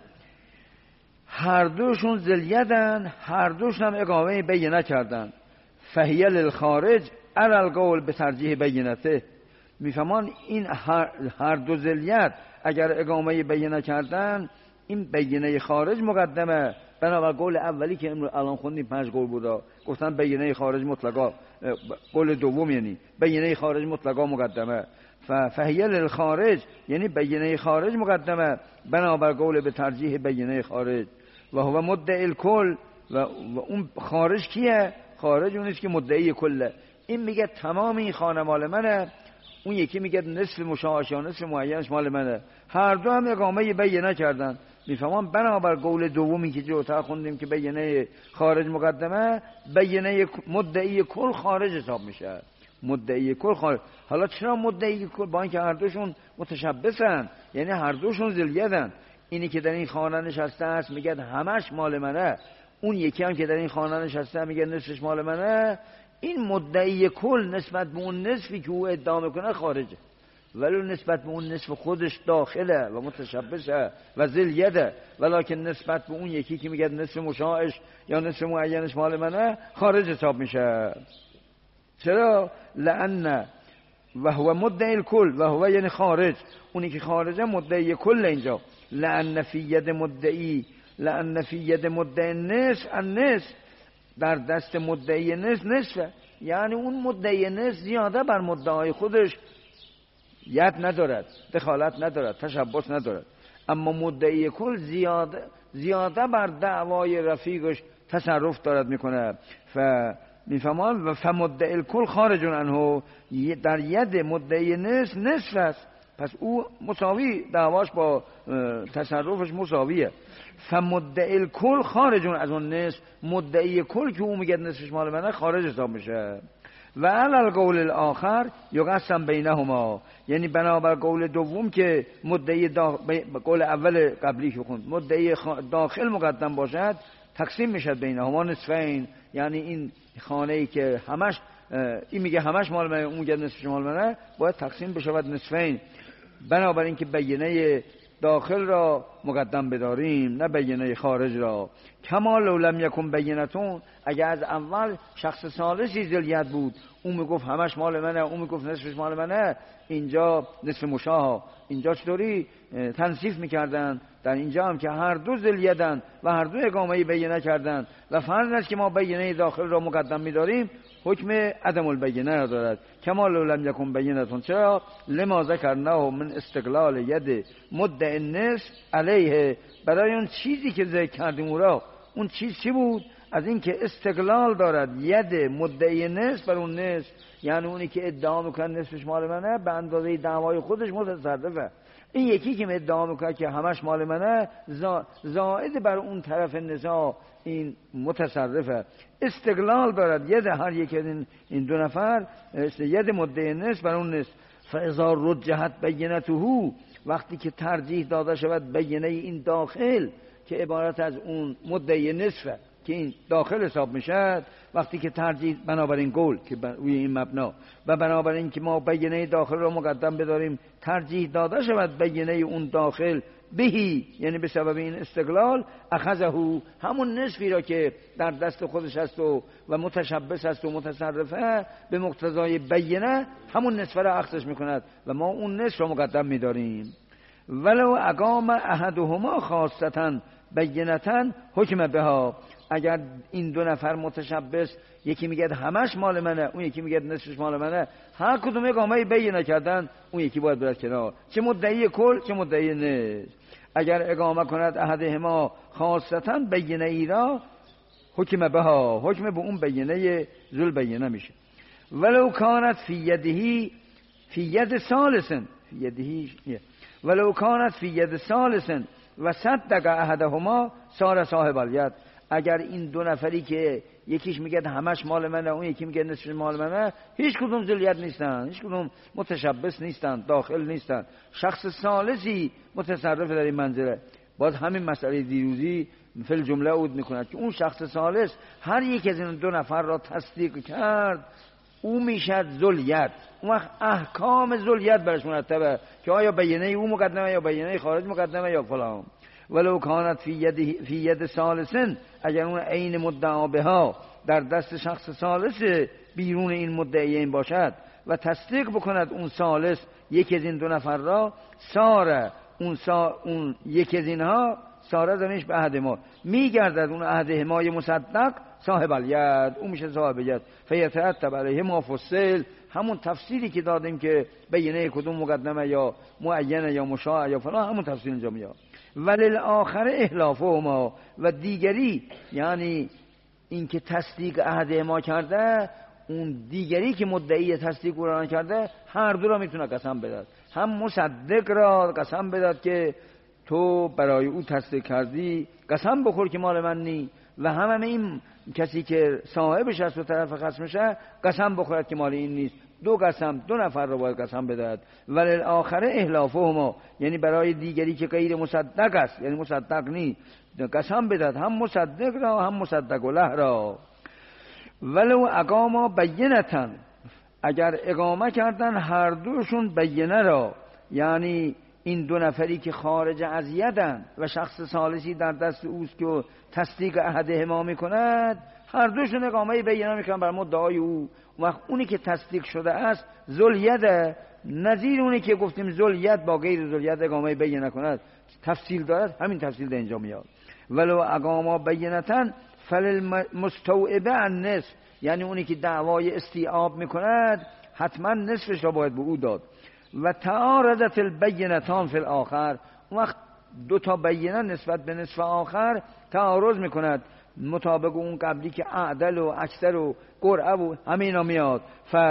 هر دوشون زلیدن، هر دوشون هم اقامه بینه کردن، فهی للخارج علی القول به ترجیح بینته. میفهمان این هر دو زلیت اگر اقامه بینه کردن، این بینه خارج مقدمه، بنابر قول اولی که الان خوندیم 5 قول بودا، گفتن بینه خارج مطلقا، قول دوم یعنی بینه خارج مطلقا مقدمه، فهیه للخارج یعنی بینه خارج مقدمه بنابر قول به ترجیح بینه خارج. و هو مدعی الکل، و اون خارج کیه؟ خارج اونیست که مدعی کله. این میگه تمام این خانه مال منه، اون یکی میگه نصف مشاهش یا نصف معینش مال منه، هر دو هم اقامه بینه کردن. میفهمم بنابر قول دومی که جلوتر خوندیم که بینه خارج مقدمه، بینه مدعی کل خارج حساب میشه. مدعی کل خارج. حالا چرا مدعی کل؟ با اینکه هر دوشون متشبثن، یعنی هر دوشون زلیدن. اینی که در این خانه نشسته است میگه همش مال منه، اون یکی هم که در این خانه نشسته میگه نصفش مال منه. این مدعی کل نسبت به اون نصفی که او ادعا میکنه خارجه، ولی نسبت به اون نصف خودش داخله و متشبثه و زلیده، ولکن نسبت به اون یکی که میگه نصف مشاعش یا نصف معینش مال منه خارج حساب میشه. چرا؟ لأن و هو مدعی الکل، و هو یعنی خارج، اونی که خارجه مدعی کل اینجا. لأن فی ید مدعی، لأن فی ید مدعی نصف، النصف در دست مدعی نصفه، یعنی اون مدعی نصف زیاده بر مدعای خودش ید ندارد، دخالت ندارد، تشبث ندارد، اما مدعی کل زیاده بر دعوای رفیقش تصرف دارد میکنه. میفهمان و فمدعی الکل خارج عنه، در ید مدعی نصف است، پس او مساوی، دعواش با تصرفش مساویه. فمدعی الکل خارج از اون نصف، مدعی کل که او میگه نصفش مال منه خارج حساب میشه. و علی القول الاخر یقسم بینهما، یعنی بنابر قول دوم که مدعی قول اول قبلی که خوند مدعی داخل مقدم باشد، تقسیم میشه بینهما نصفین، یعنی این خانه ای که همش این میگه همش مال منه، اون میگه نصفش مال منه، باید تقسیم بشود نصفین، بنابراین که بینه داخل را مقدم بداریم نه بینه خارج را. کما لو لم یکن بینتون، اگر از اول شخص ثالثی زلیت بود، اون میگفت همش مال منه، اون میگفت نصفش مال منه، اینجا نصف مشاه، اینجا چطوری تنصیف میکردن؟ در اینجا هم که هر دو زلیدن و هر دو اقامه بینه کردن و فرض است که ما بینه داخل را مقدم می‌داریم، حکم عدم البینه را دارد. کما لو لم یکن بینتون، چرا؟ لما ذکرناه من استقلال ید مدعی النصف علیه، برای اون چیزی که ذکر کردیم اون چیز چی بود؟ از این که استقلال دارد ید مدعی نصف بر اون نصف، یعنی اونی که ادعا میکنه نصفش مال منه به اندازه دعوای خودش متصرفه، این یکی که ادعا میکنه که همش مال منه زائد بر اون طرف نزاع این متصرفه. استقلال دارد ید هر یک این دو نفر، ید مدعی نصف بر اون نصف. فاذا رجحت بینته، وقتی که ترجیح داده شود بینه این داخل که عبارت از اون مدعی نصفه که این داخل حساب میشد، وقتی که ترجیح بنابراین قول که روی این مبنا و بنابراین که ما بینه داخل رو مقدم بداریم، ترجیح داده شود بینه اون داخل بهی، یعنی به سبب این استقلال، اخذه، همون نصفی را که در دست خودش هست و متشبث است و متصرفه، به مقتضای بینه همون نصف را اخذش میکند و ما اون نصف را مقدم میداریم. ولو اقام احدهما خاصتا بینتا حکم بها. اگر این دو نفر متشبث، یکی میگه همش مال منه، اون یکی میگه نصفش مال منه، هر کدوم اقامه بینه کردن، اون یکی باید بره کنار، چه مدعی کل چه مدعی نصف. اگر اقامه کند احدهما خاصتا بینه ای را حکم بها، حکم به اون بینه ذل بینه میشه. ولو کانت فی یدهی فی ید ثالث ولو کانت فی ید ثالث و صدق احدهما صار صاحب الید. اگر این دو نفری که یکیش میگه همش مال منه، اون یکی میگه نصفش مال منه، هیچ کدوم ذلیت نیستن، هیچ کدوم متشبث نیستن، داخل نیستن، شخص ثالثی متصرف در این منزله. باز همین مسئله دیروزی فل جمله عود میکند که اون شخص ثالث هر یک از این دو نفر را تصدیق کرد، او میشد ذلیت. اون وقت احکام ذلیت برش مرتبه که آیا بینه او مقدمه یا بینه خارج مقدمه یا فلان. ولو کانت فی ید ثالثن، اگر اون عین مدعا بها در دست شخص ثالث بیرون این مدعیین باشد و تصدیق بکند اون ثالث یکی از این دو نفر را، ساره اون یکی از اینها ساره زمینش به عهد ما میگردد، اون عهد حمای مصدق صاحب الید، اون میشه صاحب ید. فیترتب علیه ما فصل، همون تفسیری که دادیم که بینه کدوم مقدمه یا معینه یا مشاع یا فلان، همون تفسیر اینجا میاد. وللآخر احلافهما، و دیگری یعنی این که تصدیق عهد ما کرده، اون دیگری که مدعی تصدیق قرآن کرده، هر دو را میتونه قسم بداد. هم مصدق را قسم بداد که تو برای او تصدیق کردی، قسم بخور که مال من نی، و هم این کسی که صاحبش است و طرف خصمشه قسم بخورد که مال این نیست. دو قسم، دو نفر رو باید قسم بدهد. وللآخر احلافهما، یعنی برای دیگری که غیر مصدق است، یعنی مصدق نی، قسم بدهد، هم مصدق را هم مصدق له را. ولو اقاما بینتا، اگر اقامه کردن هر دوشون بینه را، یعنی این دو نفری که خارج از یدن و شخص ثالثی در دست اوست که تصدیق عهد حما میکند، هر دوشون اقامه بینه میکنن بر مدعای او. وقت اونی که تصدیق شده است ذلیت، نظیر اونی که گفتیم ذلیت با غیر ذلیت اقامه بینه کند تفصیل دارد، همین تفصیل در اینجا میاد. ولو اقاما بینتا فللمستوعب النصف، یعنی اونی که دعوای استیعاب میکند حتما نصفش را باید به او داد. و تعارضت البینتان فی الاخر، وقت دو تا بینه نسبت به نصف آخر تعارض میکند، مطابق اون قبلی که اعدل و اکثر و قرعه و همینا میاد،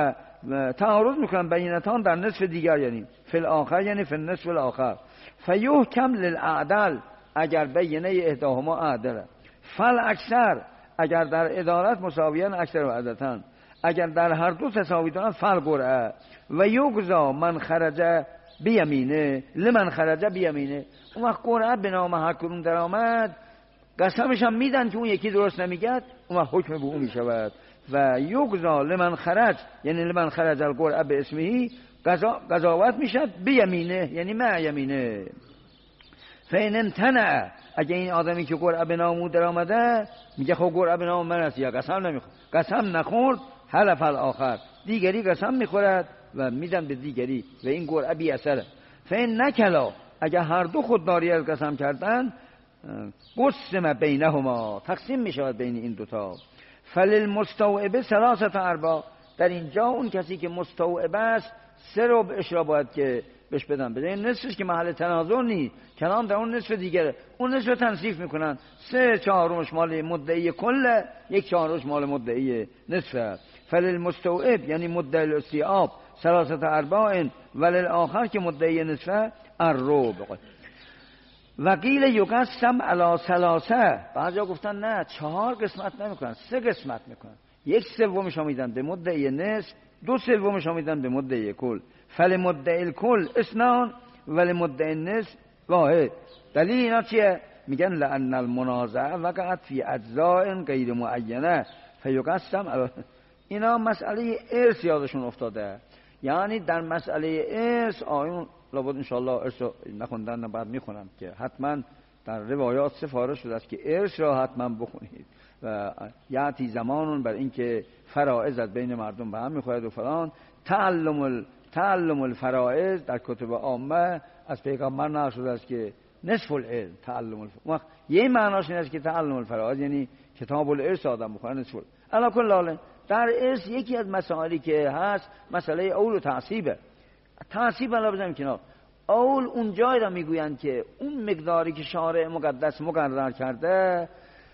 تعارض میکنن بینتان در نصف دیگر، یعنی فی الاخر یعنی فی النصف الاخر. فیحکم للاعدل، اگر بینه احداهما اعدل، فل اکثر اگر در عدالت مساویان اکثر و عددتن، اگر در هر دو تساوی دارن فل قرعه. و یگزا من خرج بیمینه لمن خرج بیمینه، اون وقت قرعه به نام هر کدوم در آمد، قسمش هم میدن که اون یکی درست نمیگد، اون وقت حکم به اون میشود. و یگزا لمن خرج یعنی لمن خرج القرعه به اسمهی، قضاوت میشد بیمینه یعنی مع یمینه. فین امتنع، اگه این آدمی که قرعه به نام او در آمده میگه خب قرعه به نام من است، یا قسم نمیخورد، قسم نخورد، حلف الاخر، دیگری قسم میخورد و میدن به دیگری و این قرعه بی اثره. فین نکلا، اگه هر دو خودداری از قسم کردن، قسم بینهما، تقسیم میشود بین این دوتا. فللمستوعب ثلاثه ارباع، در اینجا اون کسی که مستوعب است 3 ربعش را باید که بهش بدن، بده نصفش که محل تنازع نیست، کلام در اون نصف دیگره، اون نصف تنصیف میکنن، 3/4 مال مدعی کله، 1/4 مال مدعی نصفه. فللمستوعب یعنی مدعی الاستیعاب 3 ارباع، وللآخر که مدعی نصفه الربع. وقیل یقسم علی 3، بعضیا گفتن نه 4 قسمت نمیکنن، 3 قسمت میکنن، 1/3 میدن به مدعی نصف، 2/3 میدن به مدعی کل. فلمدعی الکل 2 ولمدعی النصف 1. دلیل اینا چیه؟ میگن لأن المنازعه وقعت فی اجزاء غیر معینه فیقسم. اینا مسئله ارث یادشون افتاده، یعنی در مسئله ارث آیون لابد انشاءالله ارث نخوندن بعد میخونم که حتما در روایات سفارش شده است که ارث را حتما بخونید و یعطی زمانون بر اینکه فرائض بین مردم به هم میخورد و فلان، تعلم تعلم الفرائض در کتب عامه از پیغمبر نقل شده است که نصف العلم تعلم الفرائض. یه معناش این است که تعلم الفرائض یعنی کتاب الارث آدم بخونه نصف العلم. علا کل حال در ارث یکی از مسائلی که هست مسئله اول و تعصیبه. تعصیب علا بزنیم کنار. اول اون جای را میگویند که اون مقداری که شارع مقدس مقرر کرده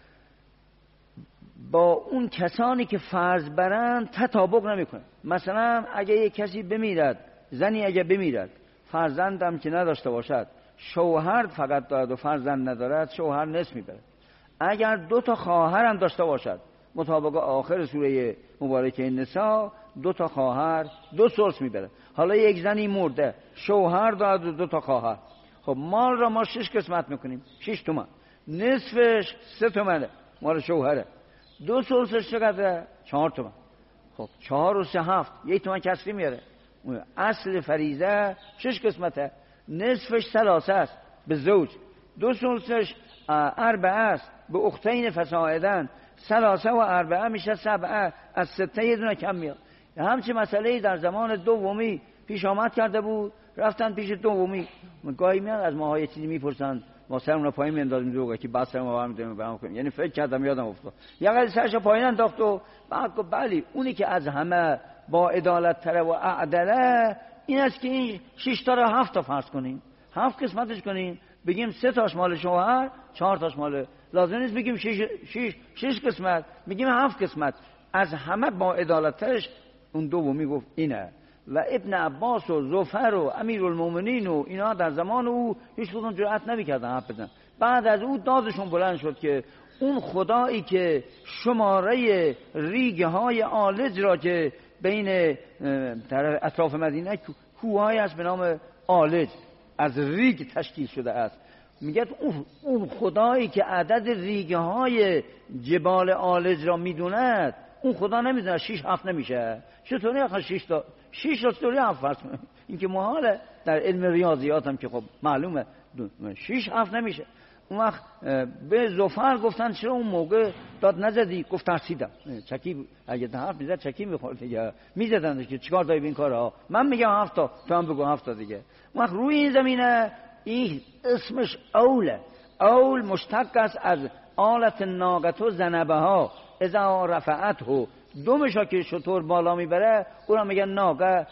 با اون کسانی که فرض برند تطابق نمیکنه. مثلا اگه یک کسی بمیرد، زنی اگه بمیرد فرزند هم که نداشته باشد، شوهر فقط دارد و فرزند ندارد، شوهر نصف میبره. اگر 2 تا خواهر هم داشته باشد مطابق آخر سوره مبارکه نساء 2 تا خواهر 2 ثلث میبره. حالا یک زنی مرده، شوهر دارد و 2 تا خواهر، خب مال را ما 6 قسمت میکنیم، 6 تومن، نصفش 3 تومنه مال شوهره، 2 ثلثش چقدره؟ 4 تومن. خب 4 و 3 7، 1 تومن کسری میاره. اصل فریضه 6 قسمته، نصفش 3 است به زوج، 2 ثلثش 4 است به اختین فصاعدن، 3 و 4 میشه 7، از 6 یه دونه کم میاد. همچه مسئله در زمان دومی پیش آمد کرده بود، رفتن پیش دومی، گاهی میان از ماها یه چیزی میپرسن، ما سرمون رو پایین میاندازیم دوگا که بس سرمون رو برمی‌داریم برام کنیم. یعنی فکر کردم یادم افتاد یه قدر سرش پایین انداخت و بعد گفت بله اونی که از همه با عدالت تره و اعدله این است که این 6 تا رو 7 تا فرض کنیم، 7 قسمتش کنیم، بگیم 3 تاش مال شوهر، 4 تاش مال، لازم نیست بگیم 6 قسمت، میگیم 7 قسمت، از همه با عدالت ترش اون دومی گفت اینه. و ابن عباس و زفر و امیرالمومنین و اینا در زمان او هیچ کدوم جرأت نمی‌کردن حرف بزنن. بعد از او دادشون بلند شد که اون خدایی که شماره ریگه های آلج را که بین اطراف مدینه کوه‌هایی است به نام آلج از ریگ تشکیل شده است، میگه اون خدایی که عدد ریگه های جبال آلج را میدوند اون خدا نمیدونه 6 7 نمیشه. چطوری آخه 6 تا 6 چطوری 7 فرض کنه؟ این که محاله. در علم ریاضیات هم که خب معلومه 6 7 نمیشه. اون وقت به زفر گفتن چرا اون موقع داد نزدی؟ گفت ترسیدم. چکی اگه حرف میزد چکی میخورد دیگه، میزدن که چیکار داری به این کارها؟ من میگم 7 تا تو هم بگو 7 تا دیگه. اون وقت روی این زمینه این اسمش اوله. اول مشتق است از آلت ناقت و زنبه ها اذا رفعته، دومشا که شطور بالا میبره اونم میگن ناقه،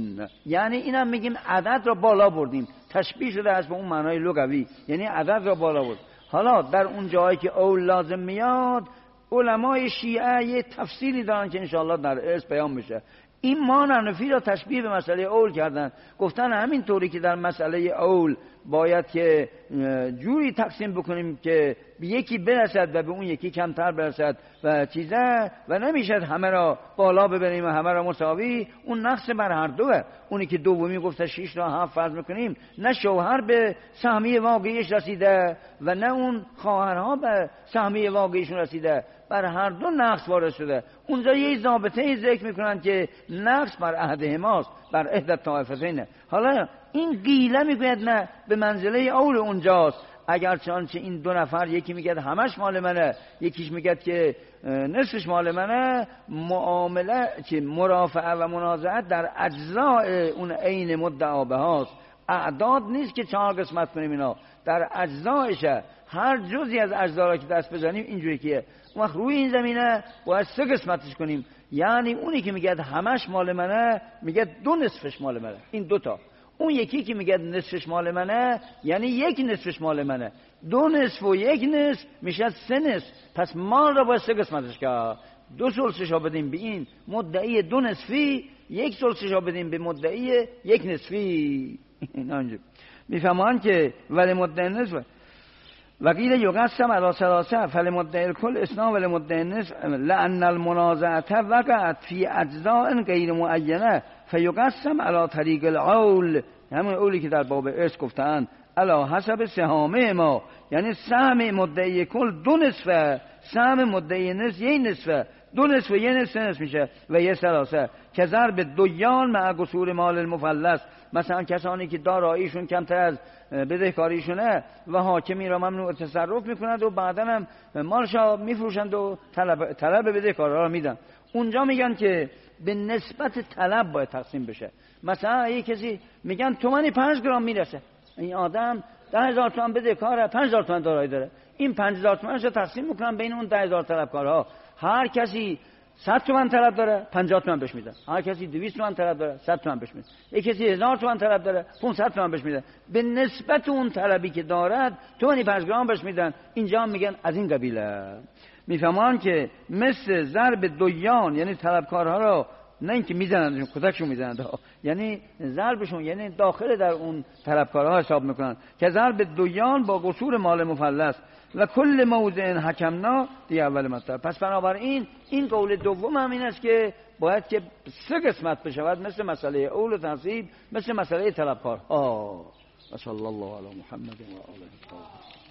یعنی اینم میگیم عدد را بالا بردیم، تشبیه شده است به اون معنای لغوی، یعنی عدد را بالا برد. حالا در اون جایی که اول لازم میاد علمای شیعه یه تفسیری دارن که انشاءالله در ارث بیان میشه. این مانفی را تشبیه به مسئله اول کردن، گفتن همین طوری که در مسئله اول باید که جوری تقسیم بکنیم که به یکی برسد و به اون یکی کمتر برسد و چیزه و نمیشد همه را بالا ببریم و همه را مساوی، اون نقص بر هر دوه. اونی که دومی گفته 6 را 7 فرض میکنیم، نه شوهر به سهمی واقعیش رسیده و نه اون خواهرها به سهمی واقعیشون رسیده، بر هر دو نقص وارد شده. اونجا یه ضابطه ذکر میکنن که نقص بر احدهماست، بر احد الطائفتین. حالا این قیله میگوید نه به منزله اول اونجاست، اگر چنانچه این 2 نفر یکی میگه همش مال منه، یکیش میگه که نصفش مال منه، معامله که مرافعه و منازعه در اجزاء اون عین مدعا بهاست، اعداد نیست که 4 قسمت کنیم، اینا در اجزایشه، هر جزئی از اجزا را که دست بزنیم اینجوری که اون وقت روی این زمینه باید 3 قسمتش کنیم. یعنی اونی که میگه همش مال منه میگه 2 نصفش مال منه، این 2 تا. اون یکی که میگه نصفش مال منه یعنی 1 نصفش مال منه. 2 نصف و 1 نصف میشه 3 نصف. پس مال را باید 3 قسمتش کرد. 2 ثلثش را بدیم به این مدعی 2 نصفی، 1 ثلثش را بدیم به مدعی 1 نصفی. اینجا میفهمان که ولی مدعی نصف وقیل یقسم علی 3 فلمدعی الکل اثنا ولمدعی النصف لان المنازعه وقعت فی اجزاء غیر معینه فیقسم علی طریق العول، همون اولی که در باب ارث گفتن علی حسب سهامه ما، یعنی سهم مدعی کل 2 نصفه، سهم مدعی نصف 1 نصفه، 2 نصف و 1 نصف 3 نصف میشه و 1 3 که ضرب دویان مع قصور مال المفلس. مثلا کسانی که داراییشون کمتر از بدهکاریشونه و حاکمی را ممنوع تصرف میکنند و بعدا هم مالشا میفروشند و طلب بدهکارا را میدن، اونجا میگن که به نسبت طلب باید تقسیم بشه. مثلا یه کسی میگن تومانی 5 گرم میرسه، این آدم 10,000 تومان بده کاره، 5,000 تومان دارایی داره، این 5,000 تومانش رو تقسیم میکنن بین اون 10,000 طلبکارها. هر کسی 100 تومان طلب داره 50 تومان بهش میدن، هر کسی 200 تومان طلب داره 100 تومان بهش میدن، یک کسی 1000 تومان طلب داره 500 تومان بهش میدن، به نسبت اون طلبی که دارد تومانی 5 گرم بهش میدن. اینجا میگن از این قبیله. میفهمان که مثل ضرب دویان، یعنی طلبکارها رو نه اینکه میزنن کتکشون میزنن، یعنی ضربشون یعنی داخل در اون طلبکارها حساب میکنن که ضرب دویان با قصور مال مفلس و کل موضع حکمنا دی اول مطلب. پس بنابراین این قول دوم هم این است که باید که 3 قسمت بشود، مثل مسئله اول و تنصیب، مثل مسئله طلبکارها. و صلی الله علی محمد و آله.